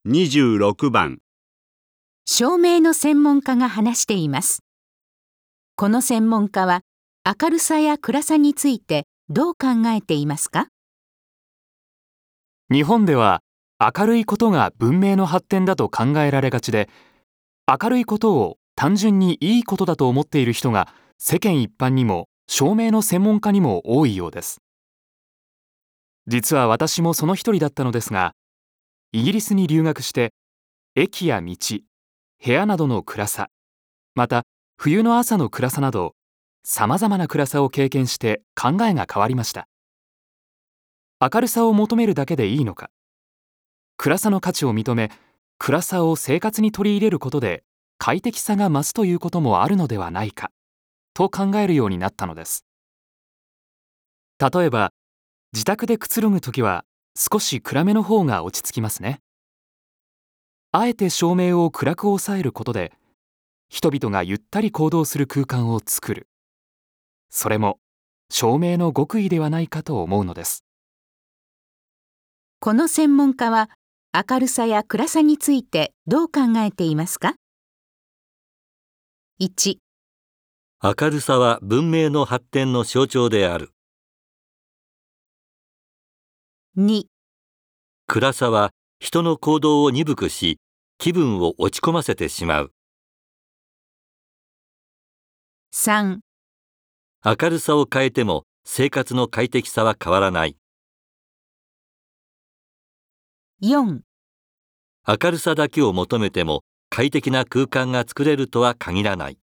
26番。 照明の専門家が話しています。この専門家は明るさや暗さについてどう考えていますか？ 日本では明るいことが文明の発展だと考えられがちで、明るいことを単純にいいことだと思っている人が世間一般にも照明の専門家にも多いようです。実は私もその一人だったのですが、イギリスに留学して駅や道、部屋などの暗さ、また冬の朝の暗さなどさまざまな暗さを経験して考えが変わりました。明るさを求めるだけでいいのか、暗さの価値を認め暗さを生活に取り入れることで快適さが増すということもあるのではないかと考えるようになったのです。例えば自宅でくつろぐときは少し暗めの方が落ち着きますね。あえて照明を暗く抑えることで人々がゆったり行動する空間を作る。それも照明の極意ではないかと思うのです。 この専門家は明るさや暗さについてどう考えていますか？ 1、 明るさは文明の発展の象徴である。 2、 暗さは人の行動を鈍くし、気分を落ち込ませてしまう。 3、 明るさを変えても生活の快適さは変わらない。 4、 明るさだけを求めても快適な空間が作れるとは限らない。